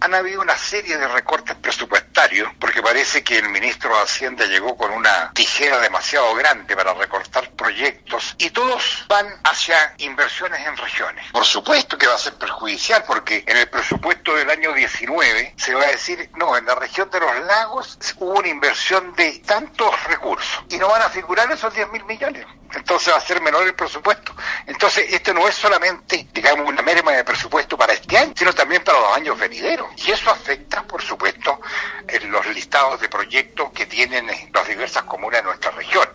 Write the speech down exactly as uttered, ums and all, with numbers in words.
han habido una serie de recortes presupuestarios, porque parece que el ministro de Hacienda llegó con una tijera demasiado grande para recortar proyectos, y todos van hacia inversiones en regiones. Por supuesto que va a ser perjudicial, porque en el presupuesto del año diecinueve se va a decir, no, en la región de los lagos hubo una inversión de tantos recursos, y no van a figurar esos diez mil millones. Entonces va a ser menor el presupuesto. Entonces esto no es solamente, digamos, una merma de presupuesto para este año, sino también para los años venideros. Y eso afecta, por supuesto, en los listados de proyectos que tienen las diversas comunas de nuestra región.